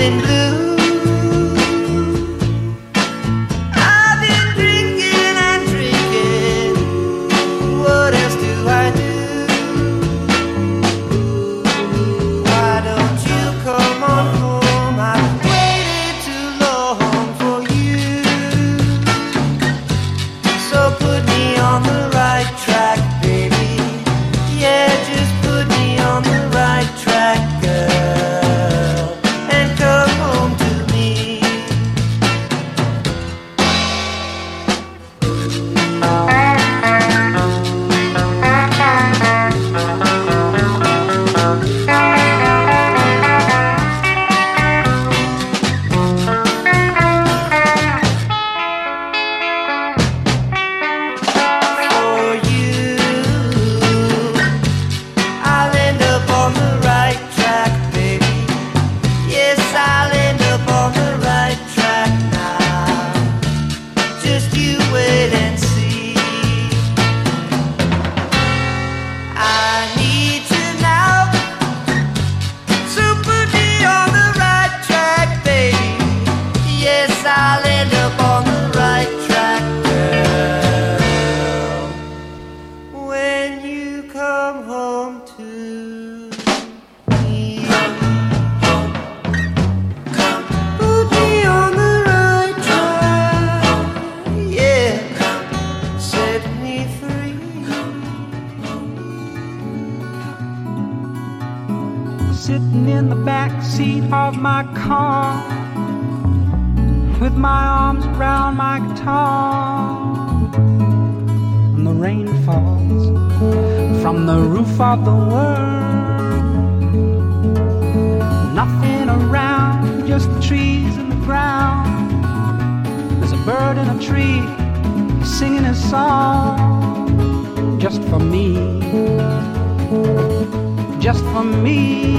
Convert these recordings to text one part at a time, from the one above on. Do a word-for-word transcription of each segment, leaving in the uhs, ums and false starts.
feeling blue. I've been drinking and drinking. What else do I do? Why don't you come on home? I've waited too long for you. So put me on the right track, baby. Yeah, just put me on the right track, girl, and come home to me. For you, I'll end up on the right track, baby. Yes, I'll end up on the right track now. Just you wait and see. I need you now, so put me on the right track, baby. Yes, I'll end up on the right track, girl, when you come home to me. Put me on the right track, yeah, set me free. Sitting in the back seat of my car, with my arms around my guitar, and the rain falls from the roof of the world. Nothing around, just the trees and the ground. There's a bird in a tree singing his song, just for me, just for me.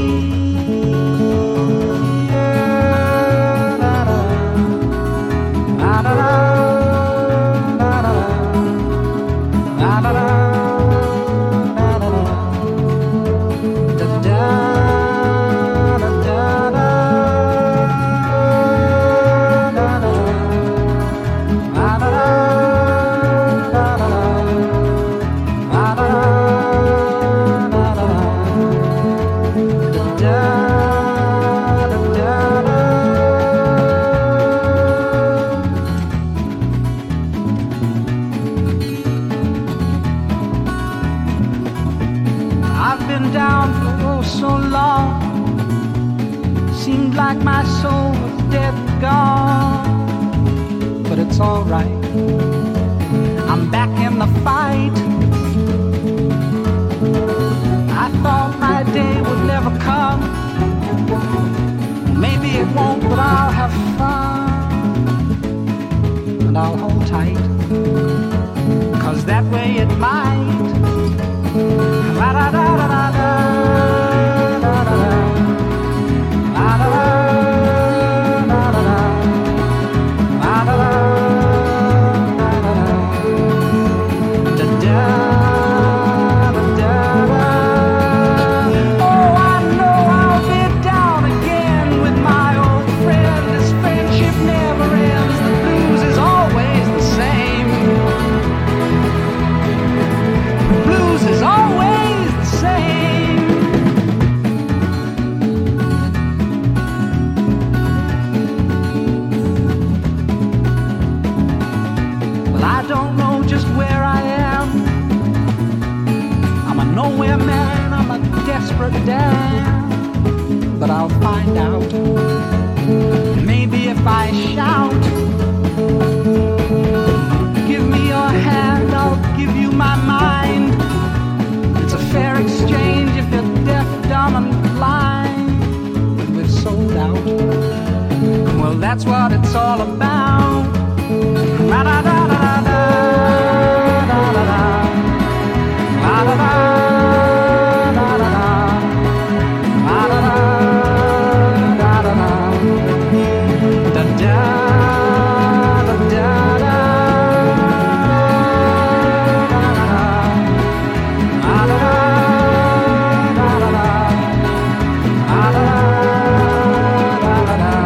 I've been down for oh so long. Seemed like my soul was dead and gone. But it's alright, I'm back in the fight. I thought my day would never come. Maybe it won't, but I'll have fun. And I'll hold tight, 'cause that way it might. La-da-da-da-da-da. But I'll find out. Maybe if I shout, give me your hand, I'll give you my mind. It's a fair exchange if you're deaf, dumb, and blind. But we've sold out. Well, that's what it's all about. Ra-da-da-da-da-da, da-da-da, ra-da-da. Da da da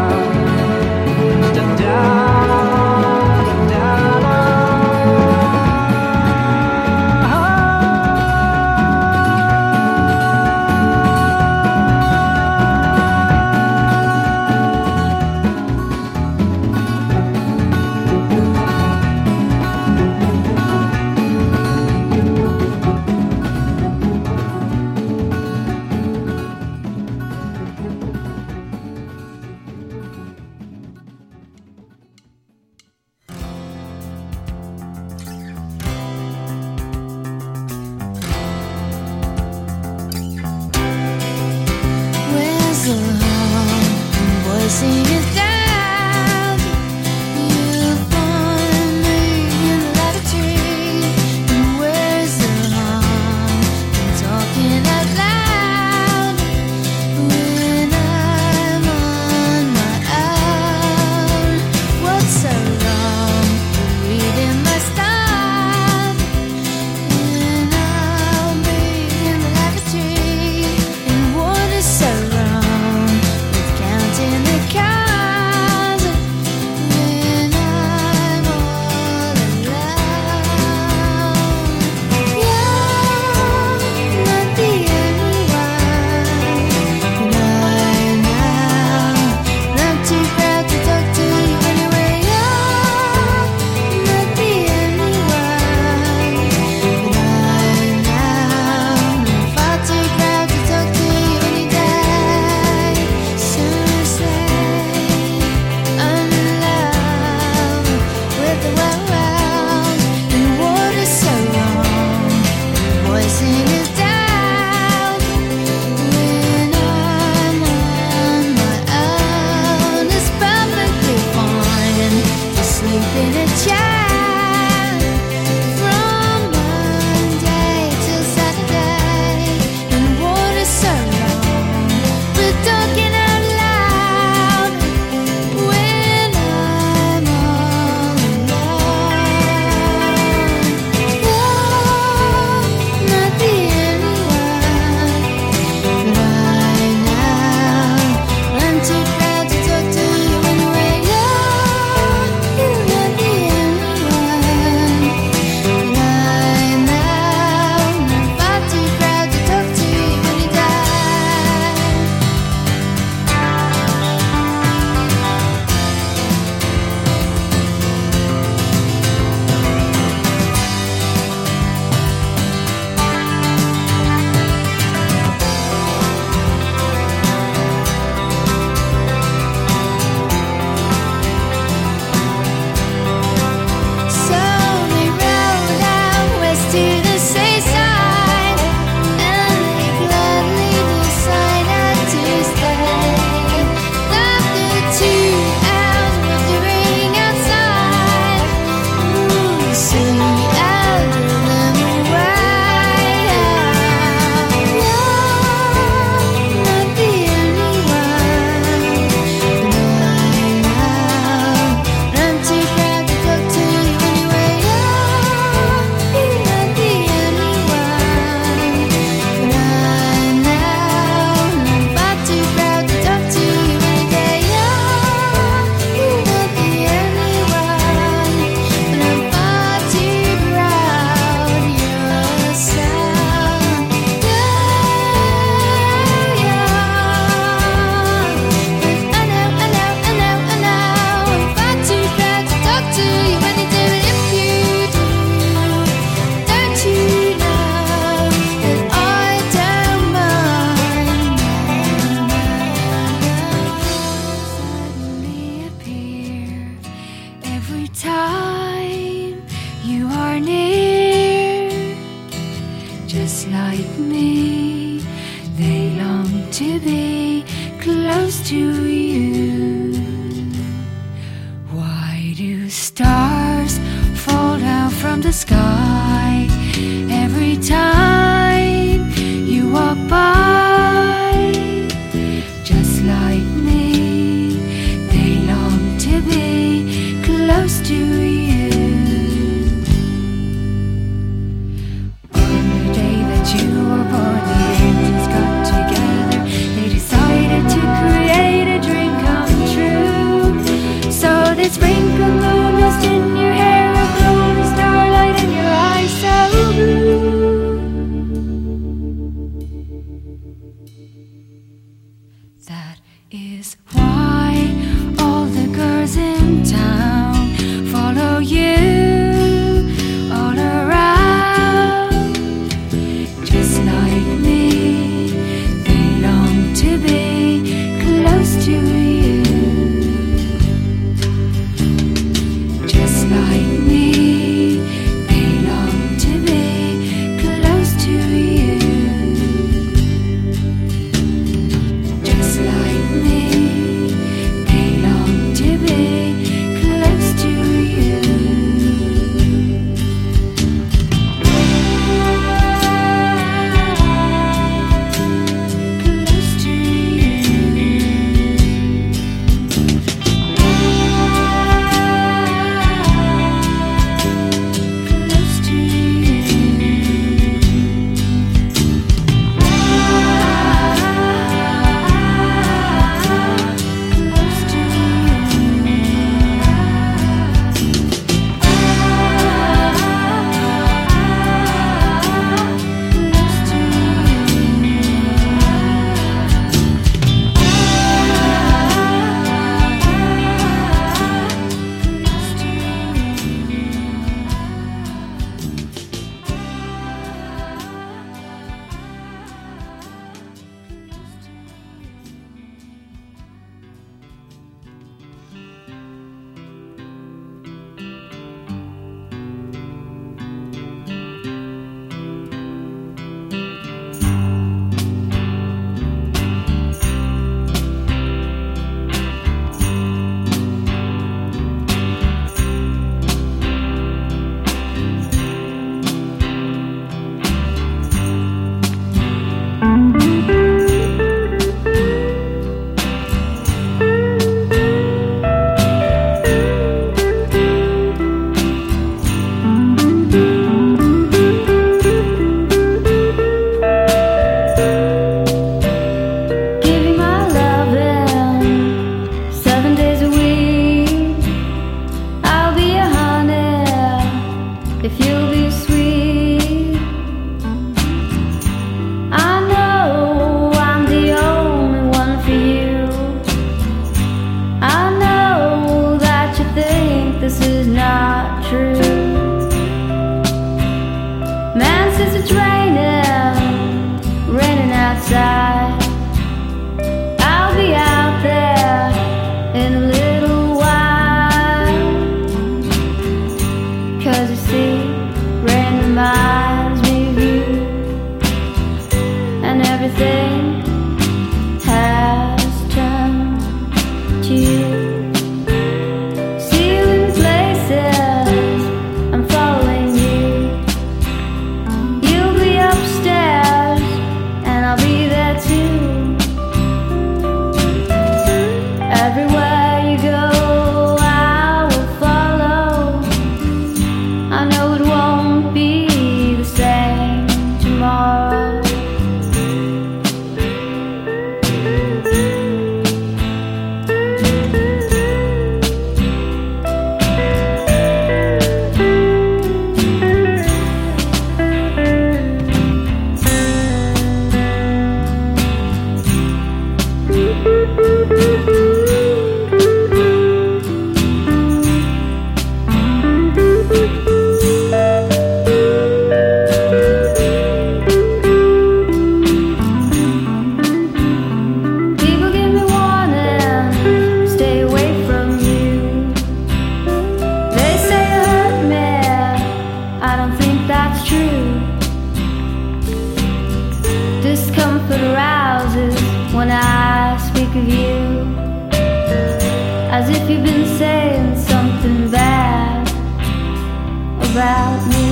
as if you've been saying something bad about me.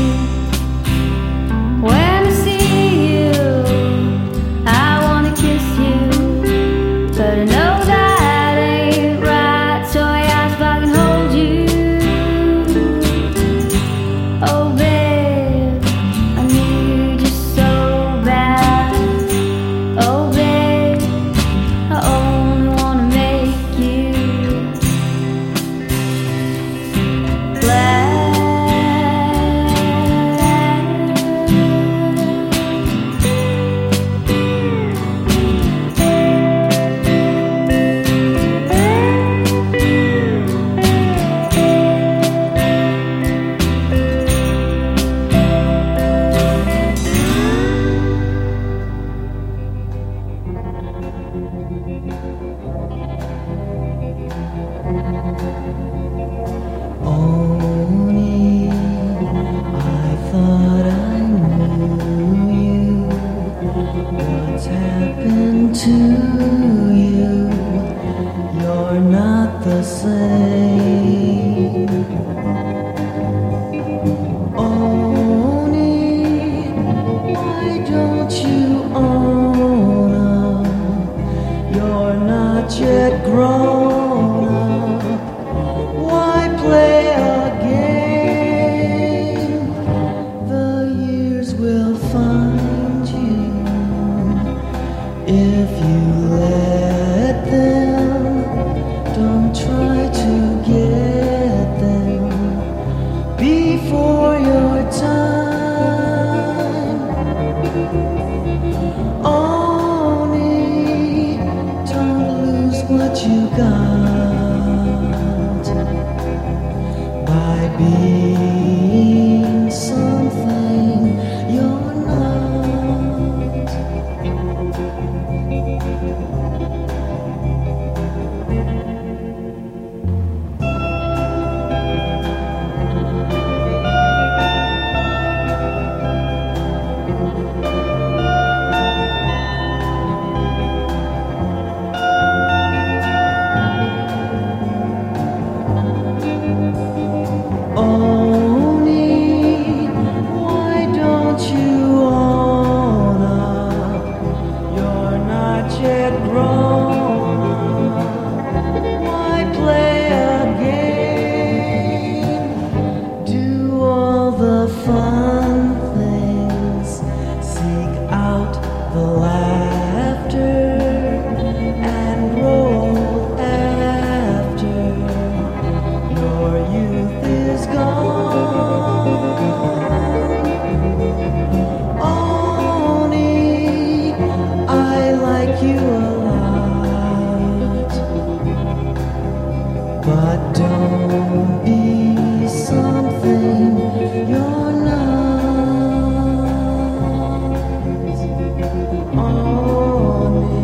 When I see you, I wanna kiss you, but I know that ain't right, so I ask if I can hold you. Oh babe, I need you so bad. Oh babe, I only wanna make you glad. Only I thought I knew you. What's happened to you? You're not the same. Only why don't you own up? You're not yet grown up. Why play a game? The years will find you if you let them. Don't try to get them before your time. Only don't lose what you got by being something you're not. Only why don't you own up? You're not yet grown up. Why play a game? Do all the fun things. Seek out the laughter and roll after. Your youth is gone. Only I like you a lot, but don't be something you're not. Only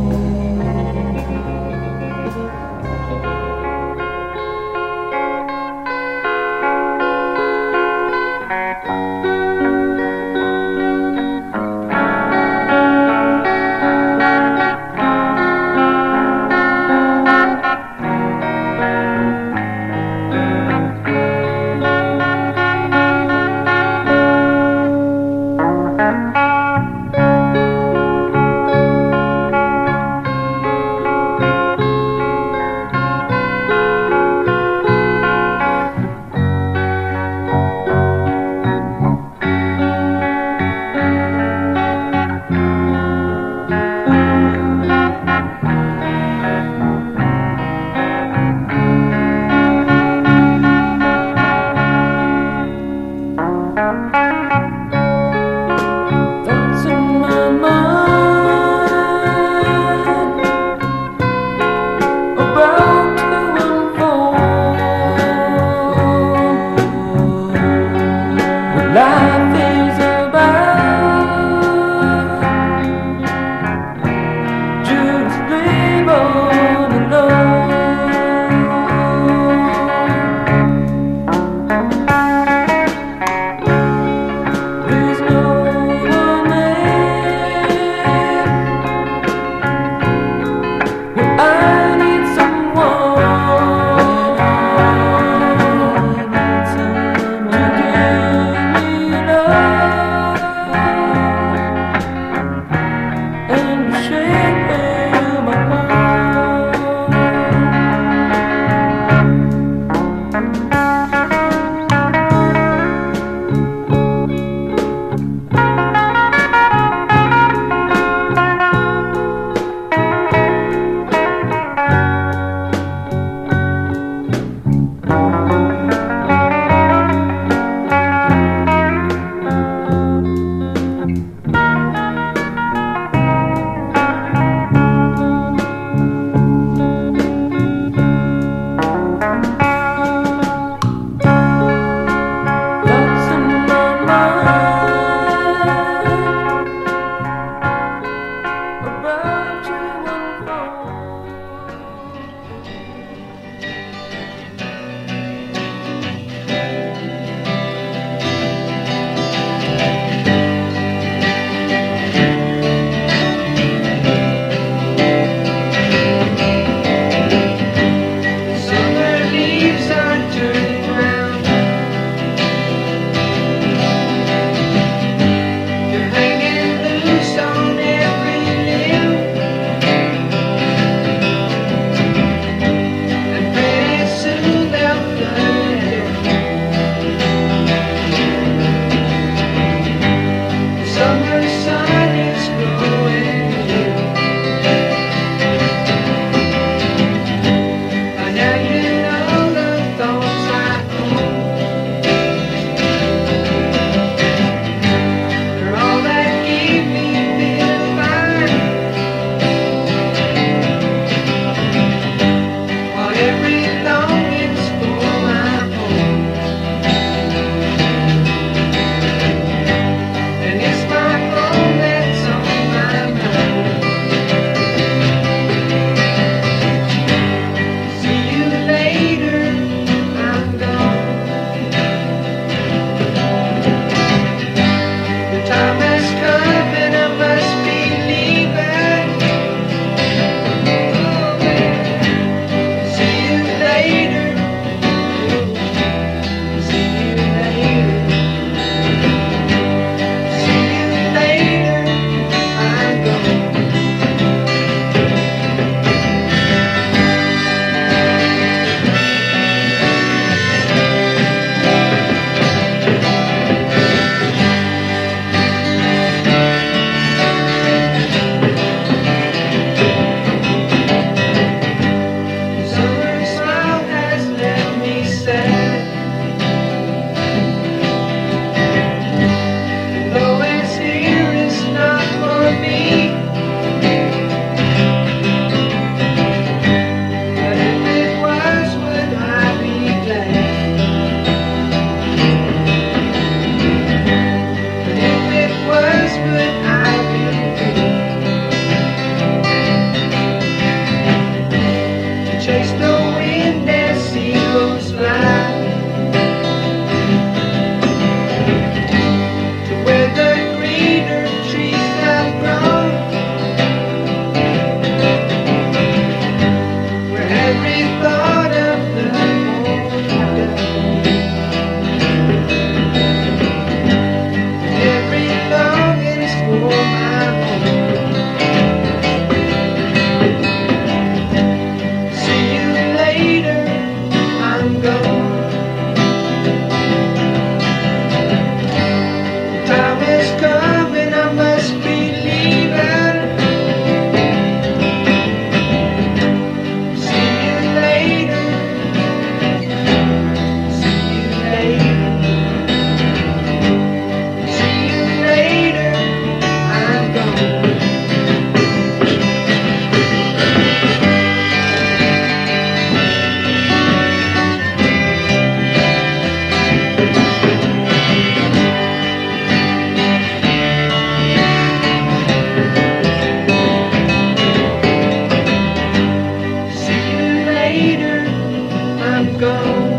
later, I'm gone.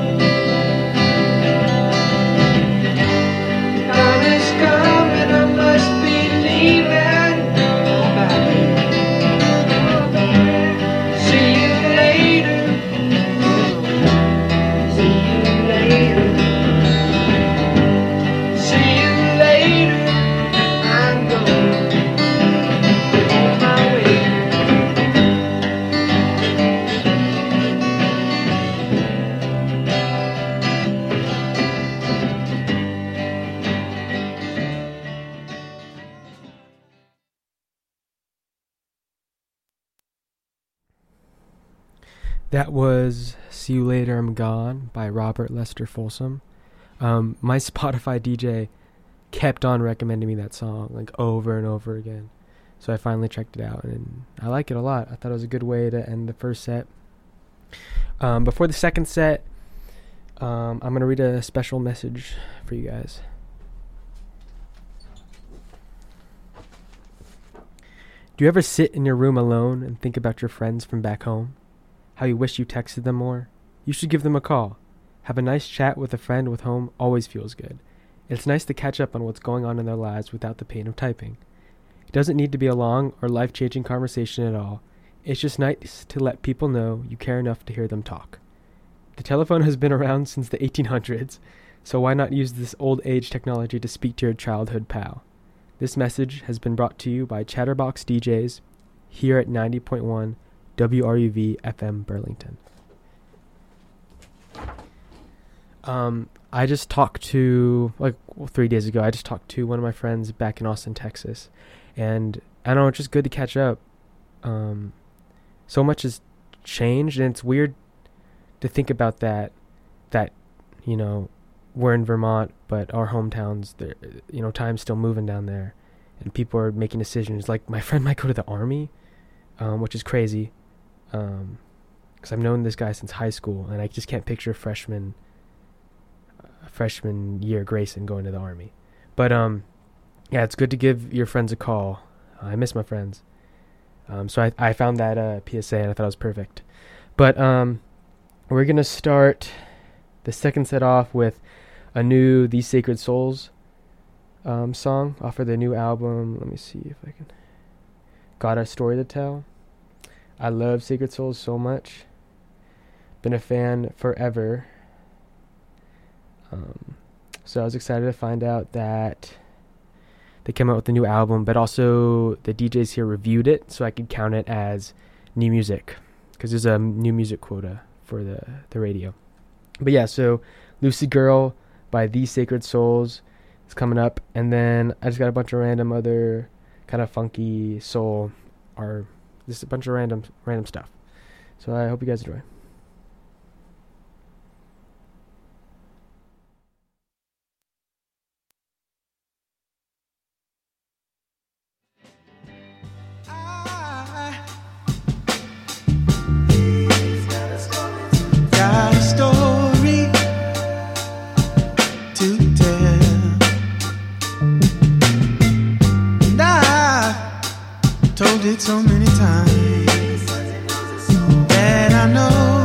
Time is coming, I must be leaving. See you later. See you later. See you later. I'm going on my way. That was See You Later, I'm Gone by Robert Lester Folsom. Um, my Spotify D J kept on recommending me that song like over and over again. So I finally checked it out and I like it a lot. I thought it was a good way to end the first set. Um, before the second set, um, I'm going to read a special message for you guys. Do you ever sit in your room alone and think about your friends from back home? How you wish you texted them more? You should give them a call. Have a nice chat with a friend with whom always feels good. It's nice to catch up on what's going on in their lives without the pain of typing. It doesn't need to be a long or life-changing conversation at all. It's just nice to let people know you care enough to hear them talk. The telephone has been around since the eighteen hundreds, so why not use this old age technology to speak to your childhood pal? This message has been brought to you by Chatterbox D Js here at ninety point one W R U V F M Burlington. Um, I just talked to, like well, three days ago, I just talked to one of my friends back in Austin, Texas. And I don't know, it's just good to catch up. Um, so much has changed, and it's weird to think about that, that, you know, we're in Vermont, but our hometowns, you know, time's still moving down there. And people are making decisions. Like, my friend might go to the Army, um, which is crazy. Um, because I've known this guy since high school, and I just can't picture freshman, uh, freshman year Grayson going to the Army. But um, yeah, it's good to give your friends a call. Uh, I miss my friends. Um, so I I found that uh, P S A and I thought it was perfect. But um, we're gonna start the second set off with a new These Sacred Souls um song off of their new album. Let me see if I can. Got a Story to Tell. I love Sacred Souls so much. Been a fan forever. Um, so I was excited to find out that they came out with a new album, but also the D Js here reviewed it, so I could count it as new music, because there's a new music quota for the, the radio. But yeah, so Lucy Girl by These Sacred Souls is coming up, and then I just got a bunch of random other kind of funky soul or just a bunch of random random stuff. So I hope you guys enjoy. Got a story to tell, and I've told it so many times that I know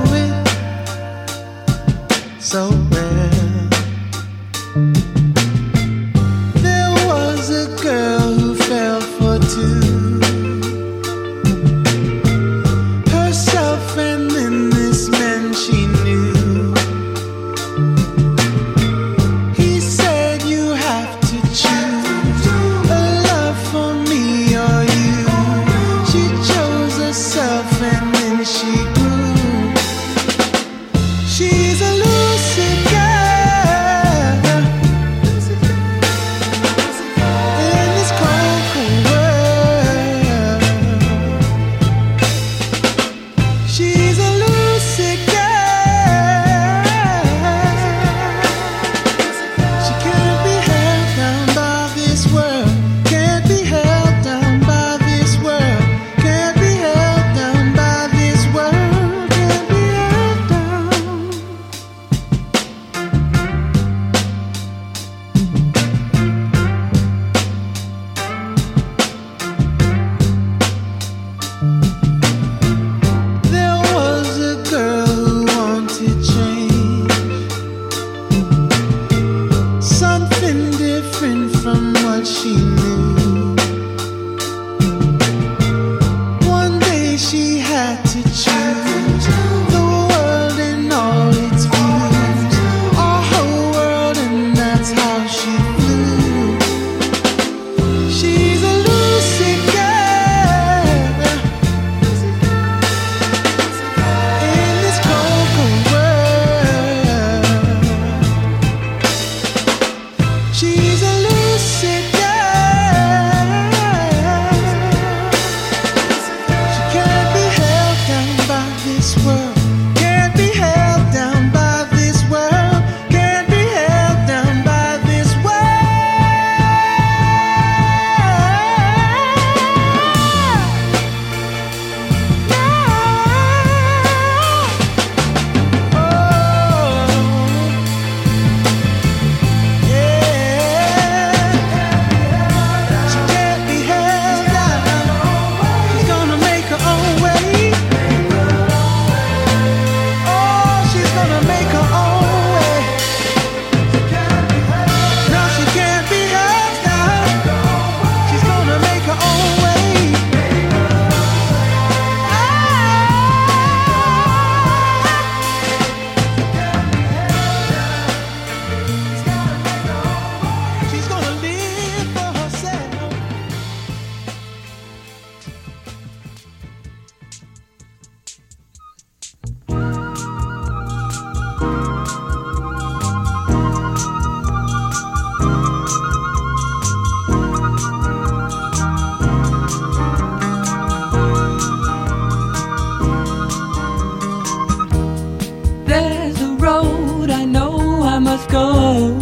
There's a road I know I must go,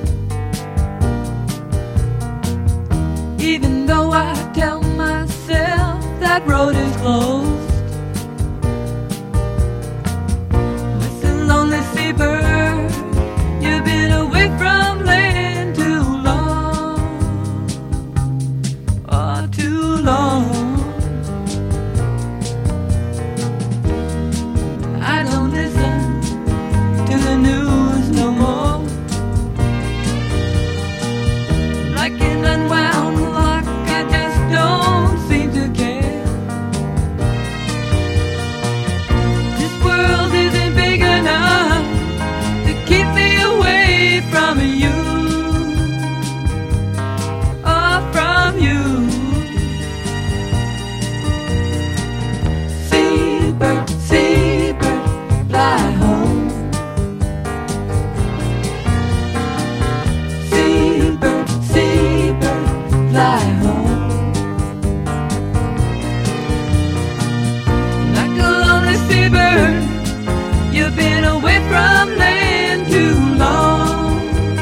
even though I tell myself that road is closed. Listen, lonely seabird, you've been away from land too long, oh, too long. I don't listen to the news no more, like an unwound clock. I just don't seem to care. This world isn't big enough to keep me away from you, oh, from you. Seabird, seabird, fly home. Seabird, seabird, fly home. Like a lonely seabird, you've been away from land too long,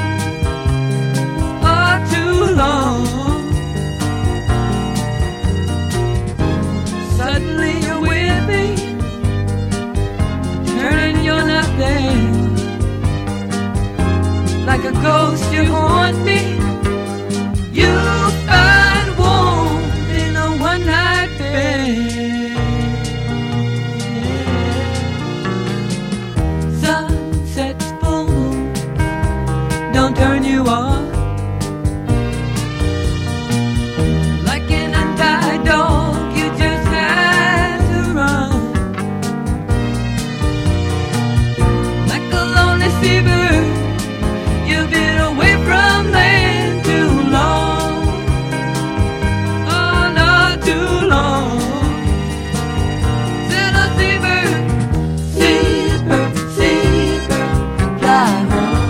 oh, too long. Suddenly you're with me, turning you're not there. Like a ghost you haunt me, you find warmth in a one-night bed. Sunset's full moon, don't turn you on. Like an untied dog, you just had to run. Like a lonely seabird, you've been away from land too long, oh, not too long. Said a seabird, seabird, seabird, fly home.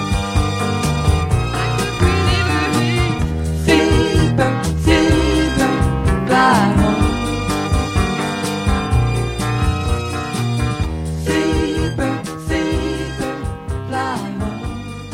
Like a pretty bird, seabird, seabird, fly home. Seabird, seabird, fly home.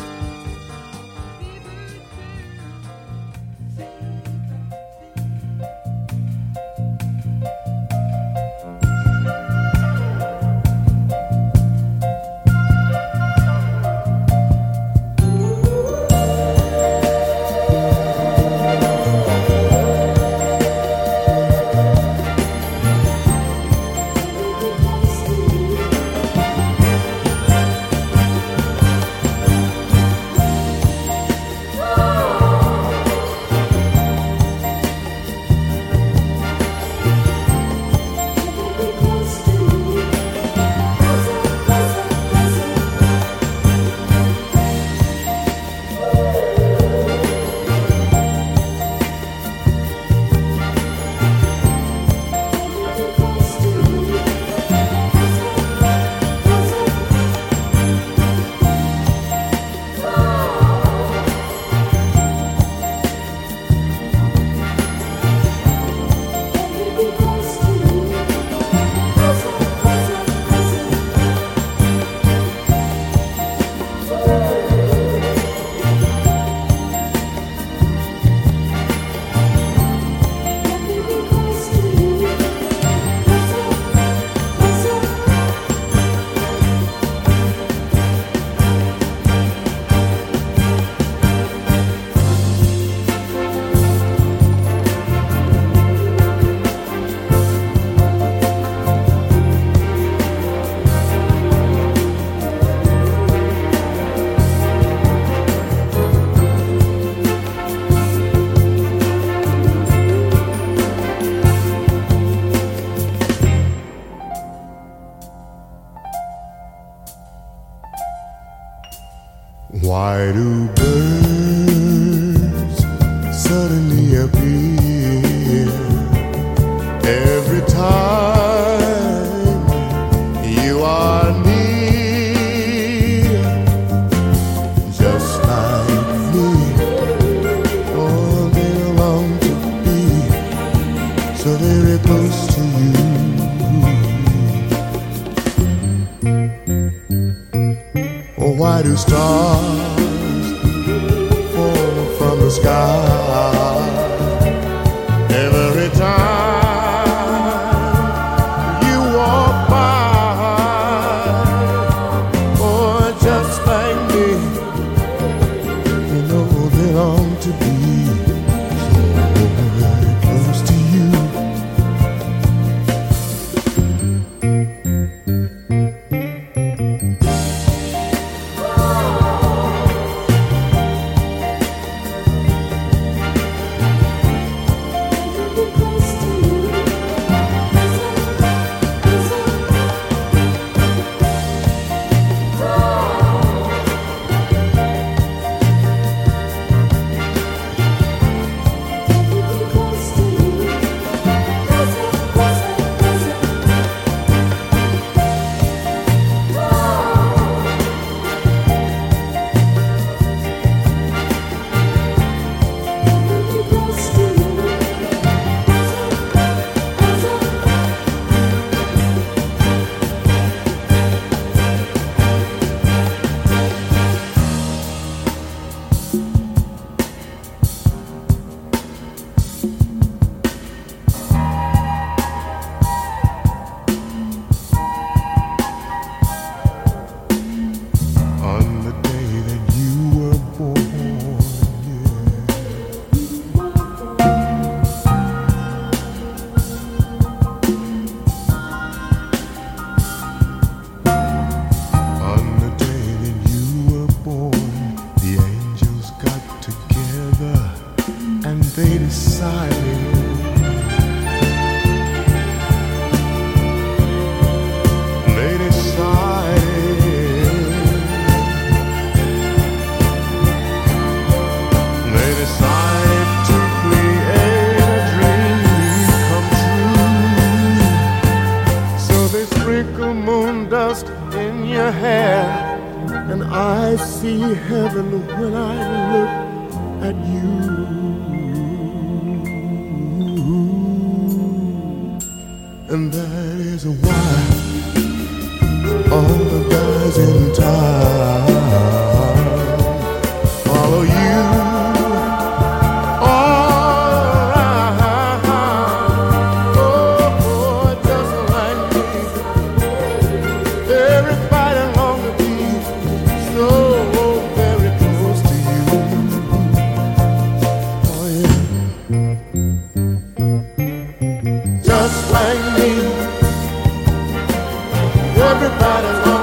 Why do birds suddenly appear every time you are near? Just like me, oh, they long to be so very close to you. Why do stars fall from the sky every time you walk by? Or just like me, you know they long to be so very close to you. They decided They decided They decided to create a dream come true. So they sprinkle moon dust in your hair, and I see heaven when I look at you. And that is why all the guys in town follow you all around. Oh, oh, just like me. Everybody long to be so very close to you. Oh, yeah. Just like me, everybody loves